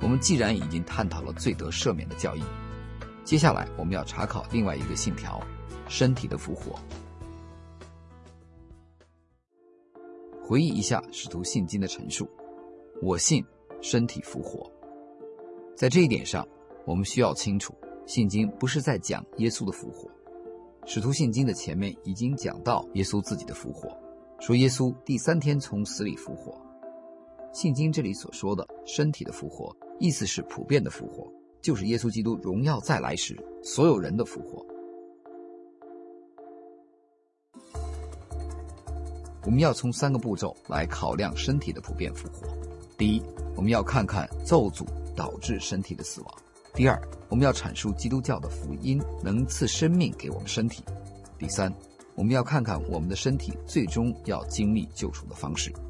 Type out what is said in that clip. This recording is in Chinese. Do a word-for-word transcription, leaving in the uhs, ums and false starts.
们既然已经探讨了罪得赦免的教义，接下来我们要查考另外一个信条，身体的复活。回忆一下使徒信经的陈述，我信身体复活。在这一点上，我们需要清楚，信经不是在讲耶稣的复活。使徒信经的前面已经讲到耶稣自己的复活，说耶稣第三天从死里复活。信经这里所说的身体的复活，意思是普遍的复活，就是耶稣基督荣耀再来时所有人的复活。我们要从三个步骤来考量身体的普遍复活。第一，我们要看看咒诅导致身体的死亡。第二，我们要阐述基督教的福音能赐生命给我们身体。第三，我们要看看我们的身体最终要经历救赎的方式。